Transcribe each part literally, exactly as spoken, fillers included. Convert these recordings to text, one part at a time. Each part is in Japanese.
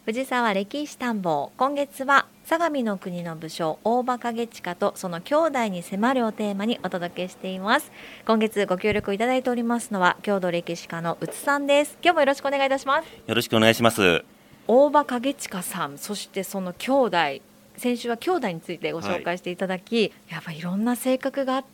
藤沢歴史探訪、今月は相模の国の武将大場景親とその兄弟に迫るをテーマにお届けしています。今月ご協力いただいておりますのは郷土歴史家の宇津さんです。今日もよろしくお願いいたします。 よろしくお願いします。 大場景親さん、そしてその兄弟、先週は兄弟についてご紹介していただき、はい、やっぱりいろんな性格があって、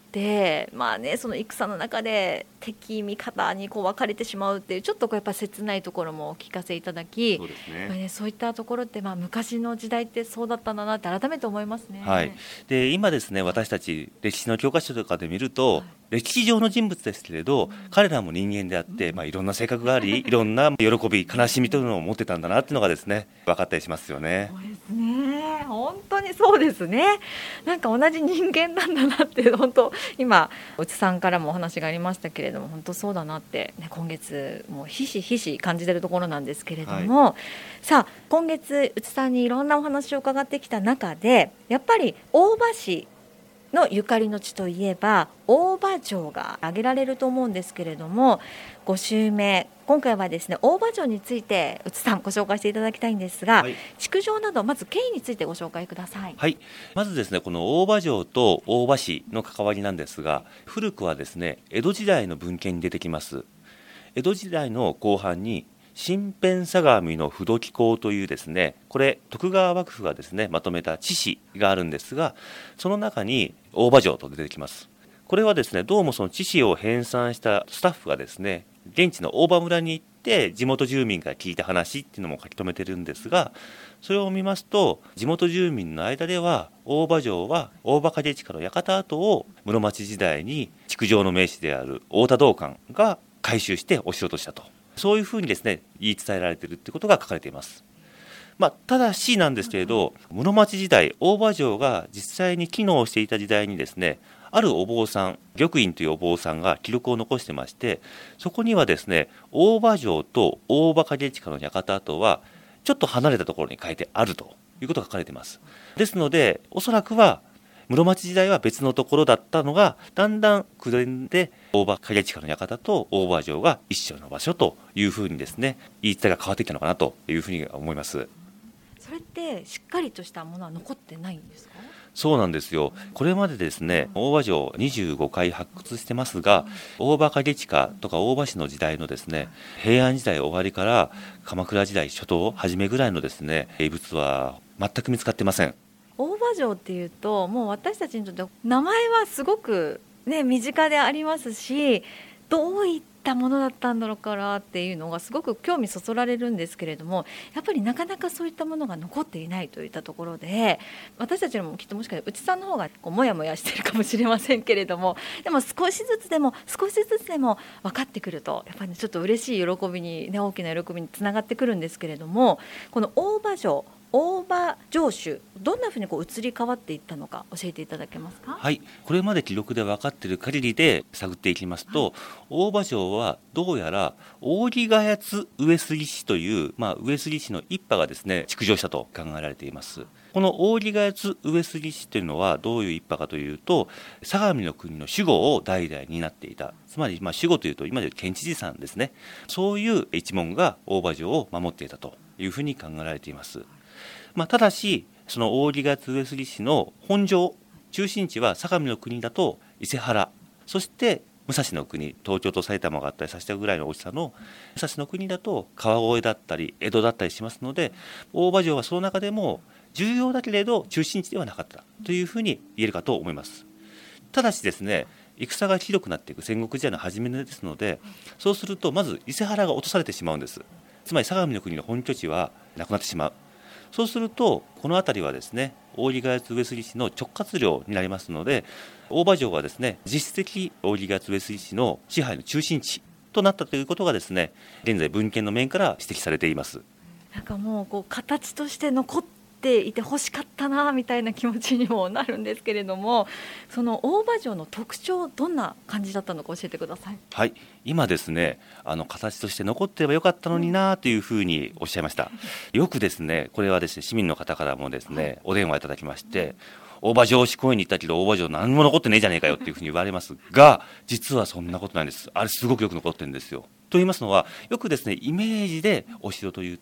まあね、その戦の中で敵味方にこう分かれてしまうっていうちょっとこうやっぱ切ないところもお聞かせいただき、 そうですね、 まあね、そういったところってまあ昔の時代ってそうだったんだなって改めて思いますね。 はい、で今ですね、私たち歴史の教科書とかで見ると、はい、歴史上の人物ですけれど、うん、彼らも人間であって、まあ、いろんな性格がありいろんな喜び悲しみというのを持ってたんだなっていうのがですね分かったりしますよね。 そうですね、本当にそうですね。なんか同じ人間なんだなって本当今内さんからもお話がありましたけれども、本当そうだなって、ね、今月もうひしひし感じているところなんですけれども、はい、さあ今月内さんにいろんなお話を伺ってきた中で、やっぱり大場氏のゆかりの地といえば大場城が挙げられると思うんですけれども、ご週目今回はですね大場城について内さんご紹介していただきたいんですが、はい、築城などまず経緯についてご紹介ください。 はい、まずですねこの大場城と大場氏の関わりなんですが、古くはですね江戸時代の文献に出てきます。江戸時代の後半に新編相模の不動紀行というですね、これ徳川幕府がですねまとめた知史があるんですが、その中に大場城と出てきます。これはですねどうもその知史を編纂したスタッフがですね現地の大場村に行って地元住民から聞いた話っていうのも書き留めてるんですが、それを見ますと地元住民の間では大場城は大場景親の館跡を室町時代に築城の名士である太田道灌が改修してお城としたと、そういうふうにですね言い伝えられているということが書かれています。まあ、ただしなんですけれど、室町時代大場城が実際に機能していた時代にですね、あるお坊さん、玉院というお坊さんが記録を残してまして、そこにはですね大場城と大場景親の館跡はちょっと離れたところに書いてあるということが書かれています。ですのでおそらくは室町時代は別のところだったのが、だんだん口伝で大場景親の館と大場城が一緒の場所というふうにですね言い伝えが変わってきたのかなというふうに思います。 それってしっかりとしたものは残ってないんですか？ そうなんですよ。これまでですね大場城にじゅうごかい発掘してますが、大場景親とか大場氏の時代のですね平安時代終わりから鎌倉時代初頭初めぐらいのですね遺物は全く見つかってません。 大場城っていうともう私たちにとって名前はすごく、ね、身近でありますし、どういったものだったんだろうからっていうのがすごく興味そそられるんですけれども、やっぱりなかなかそういったものが残っていないといったところで、私たちもきっともしかして内さんの方がこうもやもやしてるかもしれませんけれども、でも少しずつでも少しずつでも分かってくるとやっぱり、ね、ちょっと嬉しい喜びに、ね、大きな喜びにつながってくるんですけれども、この大場城大場城主どんなふうにこう移り変わっていったのか教えていただけますか？ はい、これまで記録で分かっている限りで探っていきますと、はい、大場城はどうやら扇ヶ谷上杉氏という、まあ、上杉氏の一派がですね築城したと考えられています。この扇ヶ谷上杉氏というのはどういう一派かというと、相模の国の守護を代々担っていた、つまりまあ守護というと今でいう県知事さんですね、そういう一門が大場城を守っていたというふうに考えられています。まあ、ただしその扇ヶ谷上杉氏の本城中心地は相模の国だと伊勢原、そして武蔵の国、東京と埼玉があったりさせたぐらいの大きさの武蔵の国だと川越だったり江戸だったりしますので、大場城はその中でも重要だけれど中心地ではなかったというふうに言えるかと思います。ただしですね戦がひどくなっていく戦国時代の初めですので、そうするとまず伊勢原が落とされてしまうんです。つまり相模の国の本拠地はなくなってしまう。そうするとこの辺りはですね扇ヶ谷上杉氏の直轄領になりますので、大場城はですね実質的扇ヶ谷上杉氏の支配の中心地となったということがですね現在文献の面から指摘されています。 なんかもうこう形として残っていて欲しかったなみたいな気持ちにもなるんですけれども、その大場城の特徴どんな感じだったのか教えてください。 はい、今ですねあの形として残ってればよかったのになというふうにおっしゃいました。よくですねこれはですね市民の方からもですね、はい、お電話いただきまして、大場城址公園に行ったけど大場城何も残ってねえじゃねえかよっていうふうに言われますが、実はそんなことないんです。あれすごくよく残ってるんですよ。と言いますのは、よくですねイメージでお城というと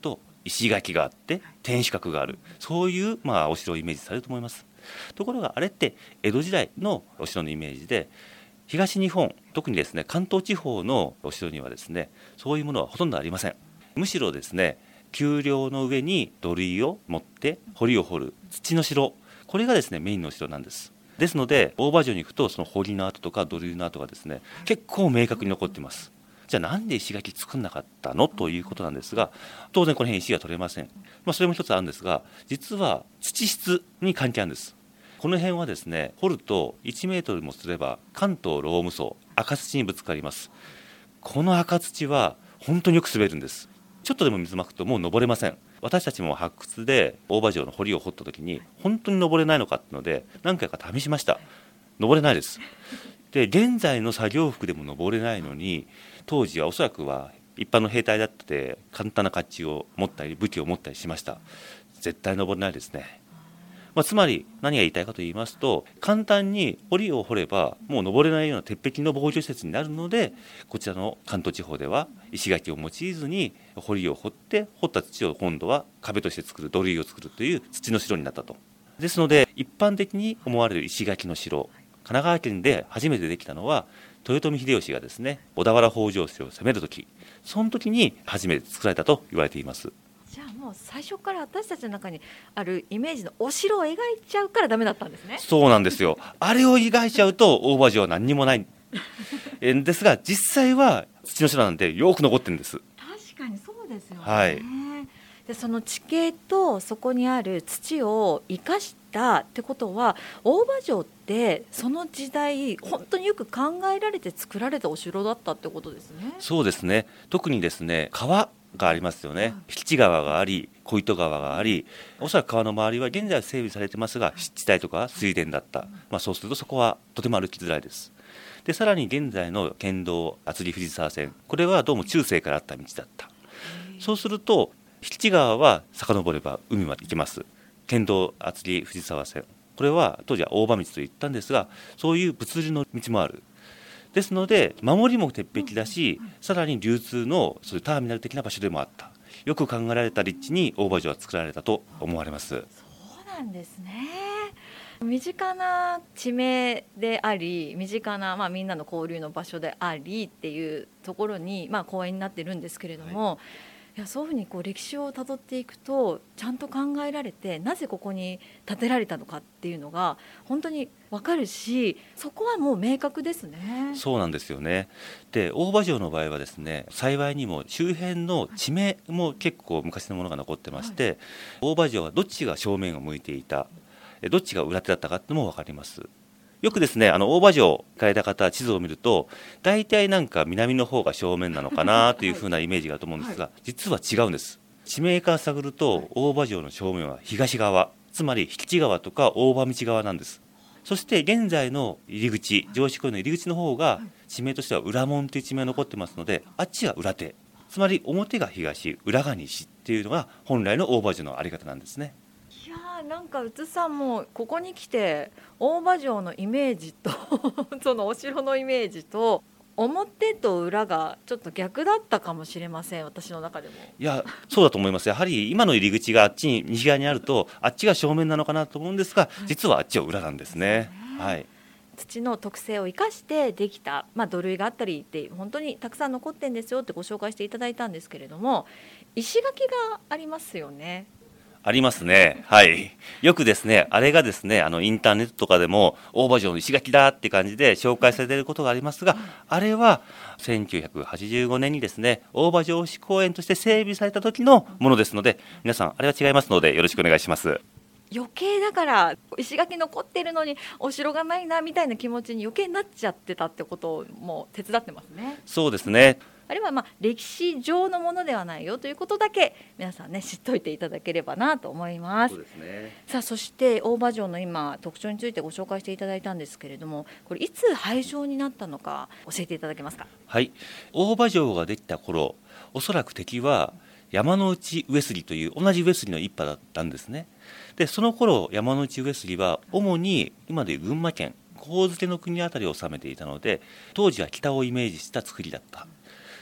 石垣があって天守閣がある、そういう、まあ、お城をイメージされると思います。ところがあれって江戸時代のお城のイメージで、東日本、特にですね関東地方のお城にはですねそういうものはほとんどありません。むしろですね丘陵の上に土塁を持って堀を掘る土の城、これがですねメインのお城なんです。ですので大庭城に行くとその堀の跡とか土塁の跡がですね結構明確に残っています。じゃあなんで石垣作んなかったのということなんですが、当然この辺石が取れません。まあ、それも一つあるんですが、実は土質に関係あるんです。この辺はですね掘るといちメートルもすれば関東ローム層、赤土にぶつかります。この赤土は本当によく滑るんです。ちょっとでも水まくともう登れません。私たちも発掘で大庭城の堀を掘った時に本当に登れないのかっていうので何回か試しました。登れないです。で現在の作業服でも登れないのに、当時はおそらくは一般の兵隊だって簡単な甲冑を持ったり武器を持ったりしました。絶対登れないですね。まあ、つまり何が言いたいかと言いますと、簡単に堀を掘ればもう登れないような鉄壁の防御施設になるので、こちらの関東地方では石垣を用いずに堀を掘って、掘った土を今度は壁として作る、土塁を作るという土の城になったと。ですので一般的に思われる石垣の城、神奈川県で初めてできたのは豊臣秀吉がですね小田原北条氏を攻めるとき、その時に初めて作られたと言われています。 じゃあもう最初から私たちの中にあるイメージのお城を描いちゃうからダメだったんですね。 そうなんですよ。あれを描いちゃうと大庭城は何にもないえですが、実際は土の城なんてよく残ってるんです。 確かにそうですよね、 はい、 でその地形とそこにある土を生かしたってことは、大庭城ってその時代本当によく考えられて作られたお城だったってことですね。 そうですね。特にですね川がありますよね。比企川があり小糸川があり、おそらく川の周りは現在は整備されてますが湿地帯とか水田だった、まあ、そうするとそこはとても歩きづらいです。でさらに現在の県道厚木藤沢線、これはどうも中世からあった道だった。そうすると比企川は遡れば海まで行けます。県道厚木藤沢線、これは当時は大場道と言ったんですが、そういう物流の道もある。ですので守りも鉄壁だし、さらに流通のそういうターミナル的な場所でもあった。よく考えられた立地に大庭城は作られたと思われます。 そうなんですね。身近な地名であり、身近な、まあ、みんなの交流の場所でありっていうところに、まあ、公園になってるんですけれども、はい、いやそういうふうにこう歴史をたどっていくとちゃんと考えられて、なぜここに建てられたのかっていうのが本当に分かるし、そこはもう明確ですね。 そうなんですよね。で大庭城の場合はですね、幸いにも周辺の地名も結構昔のものが残ってまして、はい、大庭城はどっちが正面を向いていた、どっちが裏手だったかっていうのも分かります。よくですねあの大庭城行かれた方、地図を見ると大体なんか南の方が正面なのかなというふうなイメージがあると思うんですが、はい、実は違うんです。地名から探ると大庭城の正面は東側、つまり比企川とか大場道側なんです。そして現在の入り口、城址公園の入り口の方が地名としては裏門という地名が残ってますので、あっちが裏手、つまり表が東、裏が西っていうのが本来の大庭城のあり方なんですね。 いやー、なんかうつさんもここに来て大庭城のイメージとそのお城のイメージと表と裏がちょっと逆だったかもしれません、私の中でも。 いやそうだと思います。やはり今の入り口があっちに西側にあると、あっちが正面なのかなと思うんですが、実はあっちは裏なんですね。はい、 土の特性を生かしてできた、まあ、土塁があったりって本当にたくさん残ってんですよってご紹介していただいたんですけれども、石垣がありますよね。 ありますね。はい。よくですね、あれがですね、あのインターネットとかでも大庭城の石垣だって感じで紹介されていることがありますが、あれはせんきゅうひゃくはちじゅうごねんにですね、大庭城址公園として整備された時のものですので、皆さんあれは違いますのでよろしくお願いします。 余計だから石垣残ってるのにお城がないなみたいな気持ちに余計になっちゃってたってことも手伝ってますね。 そうですね。 あれはまあ歴史上のものではないよということだけ皆さんね知っといていただければなと思います。 そうですね。 さあ、そして大庭城の今特徴についてご紹介していただいたんですけれども、これいつ廃城になったのか教えていただけますか。 はい、大庭城ができた頃、おそらく敵は山内上杉という同じ上杉の一派だったんですね。でその頃山内上杉は主に今でいう群馬県上野の国あたりを治めていたので、当時は北をイメージした作りだった。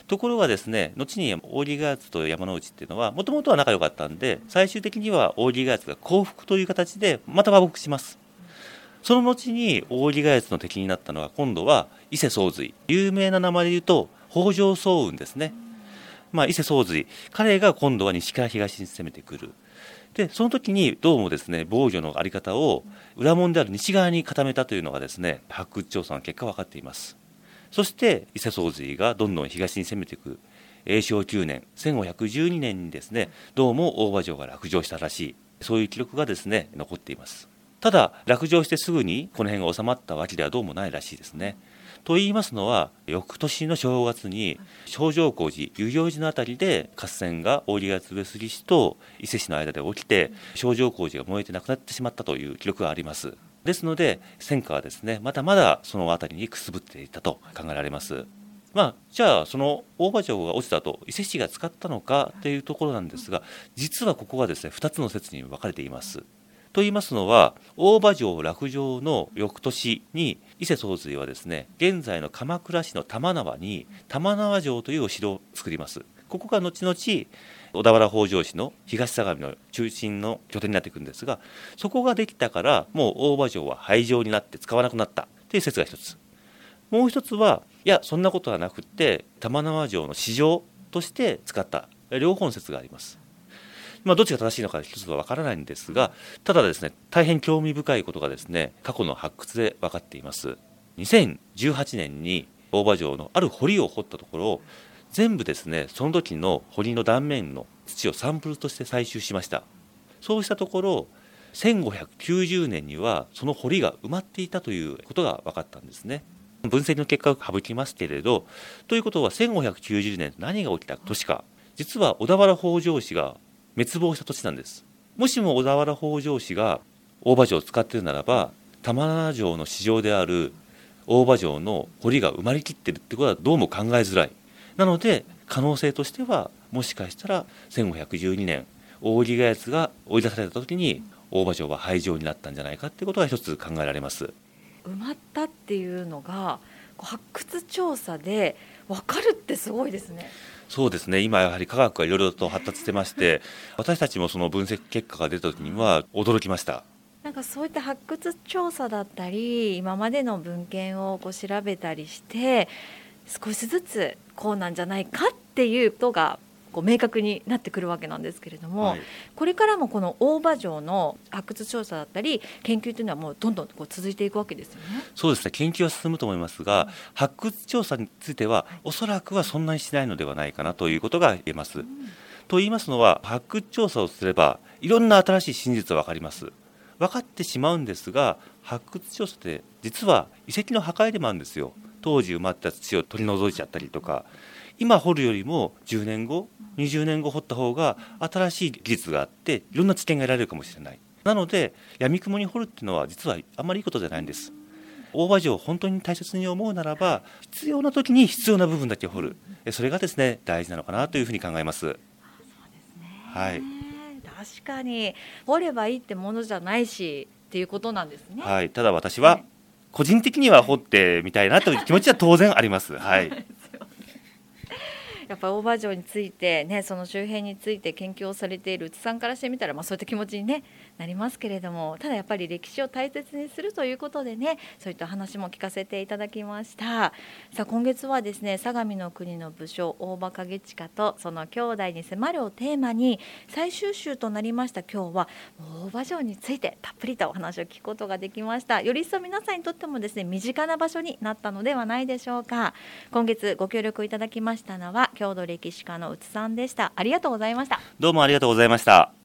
ところがですね、後に大利ヶ谷と山之内っていうのはもともとは仲良かったんで、最終的には大利ヶ谷が降伏という形でまた和睦します。その後に大利ヶ谷の敵になったのは今度は伊勢宗瑞、有名な名前で言うと北条早雲ですね。まあ、伊勢宗瑞、彼が今度は西から東に攻めてくる。でその時にどうもですね、防御の在り方を裏門である西側に固めたというのがですね、発掘調査の結果分かっています。そして伊勢宗瑞がどんどん東に攻めていく永正きゅうねんせんごひゃくじゅうにねんにですね、どうも大場城が落城したらしい、そういう記録がですね残っています。ただ落城してすぐにこの辺が収まったわけではどうもないらしいですね。と言いますのは、翌年の正月に正常光寺、遊行寺のあたりで合戦が大利ヶ谷上杉氏と伊勢氏の間で起きて、正常光寺が燃えてなくなってしまったという記録があります。ですので戦火はですね、まだまだそのあたりにくすぶっていたと考えられます。まあ、じゃあその大場城が落ちた後伊勢氏が使ったのかというところなんですが、実はここはですねふたつの説に分かれています。と言いますのは、大場城落城の翌年に伊勢宗瑞はですね、現在の鎌倉市の玉縄に玉縄城というお城を作ります。ここが後々小田原北条氏の東相模の中心の拠点になっていくんですが、そこができたからもう大場城は廃城になって使わなくなったという説が一つ。もう一つは、いやそんなことはなくって玉縄城の市場として使った、両方の説があります。まあ、どっちが正しいのか一つは分からないんですが、ただですね、大変興味深いことがですね、過去の発掘で分かっています。にせんじゅうはちねんに大場城のある堀を掘ったところ、全部ですね、その時の堀の断面の土をサンプルとして採集しました。そうしたところ、せんごひゃくきゅうじゅうねんにはその堀が埋まっていたということが分かったんですね。分析の結果を省きますけれど、ということはせんごひゃくきゅうじゅうねん何が起きた年か、実は小田原北条氏が滅亡した年なんです。もしも小田原北条氏が大場城を使っているならば、玉縄城の市場である大場城の堀が埋まりきっているってことはどうも考えづらい。なので可能性としては、もしかしたらせんごひゃくじゅうにねん大利ヶ谷が追い出された時に大場城は廃城になったんじゃないかってことが一つ考えられます。 埋まったっていうのが発掘調査で分かるってすごいですね。 そうですね、今やはり科学がいろいろと発達してまして、私たちもその分析結果が出た時には驚きました。 なんかそういった発掘調査だったり、今までの文献をこう調べたりして少しずつこうなんじゃないかっていうことがこう明確になってくるわけなんですけれども、はい、これからもこの大場城の発掘調査だったり研究というのはもうどんどんこう続いていくわけですよね。 そうですね、研究は進むと思いますが、うん、発掘調査についてはおそらくはそんなにしないのではないかなということが言えます、うん、と言いますのは、発掘調査をすればいろんな新しい真実は分かります。分かってしまうんですが、発掘調査って実は遺跡の破壊でもあるんですよ。当時埋まった土を取り除いちゃったりとか、今掘るよりもじゅうねんごにじゅうねんご掘った方が新しい技術があっていろんな知見が得られるかもしれない。なので闇雲に掘るっていうのは実はあんまりいいことじゃないんです。大場城を本当に大切に思うならば、必要な時に必要な部分だけ掘る、それがですね大事なのかなというふうに考えます。そうですね、 はい、 確かに掘ればいいってものじゃないしっていうことなんですね。 はい、ただ私は個人的には掘ってみたいなという気持ちは当然あります。はい。 やっぱり大場城について、ね、その周辺について研究をされている内さんからしてみたら、まあ、そういった気持ちに、ね、なりますけれども、ただやっぱり歴史を大切にするということでね、そういった話も聞かせていただきました。さあ今月はですね、相模の国の武将大場景親とその兄弟に迫るをテーマに最終週となりました今日は大場城についてたっぷりとお話を聞くことができました。より一層皆さんにとってもですね身近な場所になったのではないでしょうか。今月ご協力いただきましたのは郷土歴史家の内さんでした。ありがとうございました。 どうもありがとうございました。